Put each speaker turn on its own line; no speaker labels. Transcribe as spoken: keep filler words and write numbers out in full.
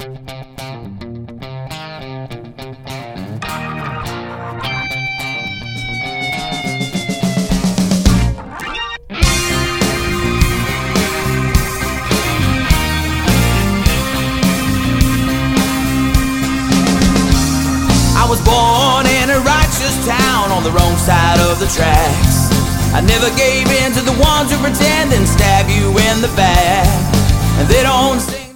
I was born in a righteous town on the wrong side of the tracks. I never gave in to the ones who pretend and stab you in the back. And they don't say